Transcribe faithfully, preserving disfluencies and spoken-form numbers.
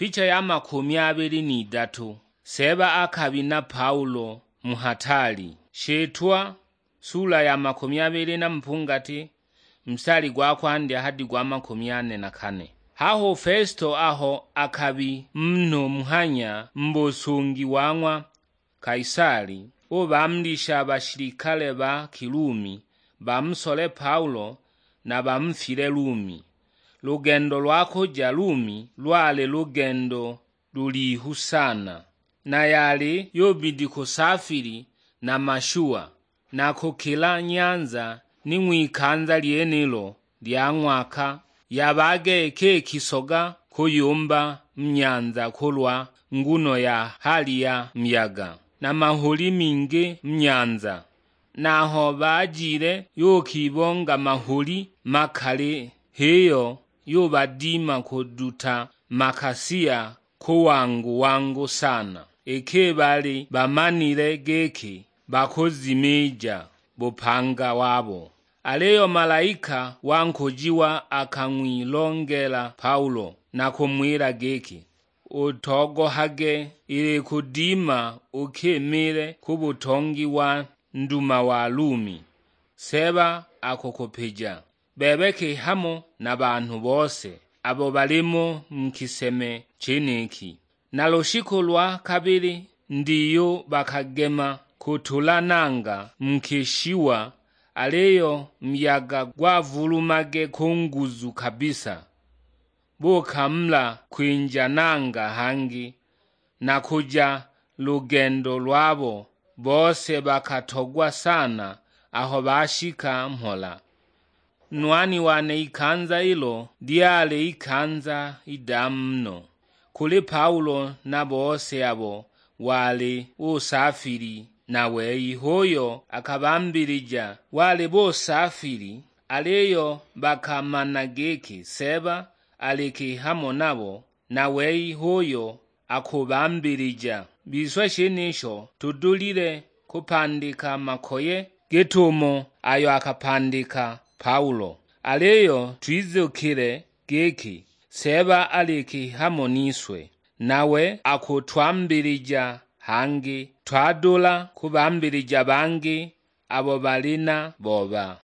Picha ya makumi abiri n'idatu. Seba akabi na Paulo muhatali. Shetwa sura ya makumi abiri na mpungati mstari gwa kwandya hadi gwa makumi ane na kane. Haho Festo aho akabi mno muhanya mbosungi wangwa Kaisari obamlisha abashirikale ba Kirumi bamusole Paulo na bamfile Rumi. Lugendo lwakuja Rumi lwale lugendo lulihu sana, na yali yobidi kusafiri na mashua na kukila nyanza ni mwikanza lienilo lya mwaka yabage eke kisoga kuyumba mnyanza kulwa nguno ya hali ya myaga na mahuli mingi mnyanza. Naho bajire yokibonga mahuli makale heyo yobadima kuduta makasia kuwangu wangu sana. Eke bali bamanile geki bakozimija bupanga wabo. Aleyo malaika wankujiwa akamwilongela Paulo na kumwira geki, utogohage ili kudima ukemile kubutongi wa nduma wa Rumi. Seba akokopija bebeke hamo na bantu bose abo balimo mkiseme cheneki. Na loshiko lwa kabili ndiyo bakagema kutulananga mkishiwa. Aleyo myaga gwavulumage kunguzu kabisa. Bukamla kwinjananga hangi na kuja lugendo lwabo bose bakatogwa sana aho bashika mhola. Nwani wane ikanza ilo diale ikanza idamno. Kuli Paulo na bose abo wale usafiri na wei hoyo akabambirija wale bosafiri. Aleyo bakamanageki seba aleki hamo nabo na wei hoyo akubambirija. Biswa shenisho tudulile kupandika makoye gitumo ayo akapandika Paulo. Aleyo twizukire geki seba aleki hamo niswe nawe akutwambirija hangi twadula kubambirija bangi abo balina boba.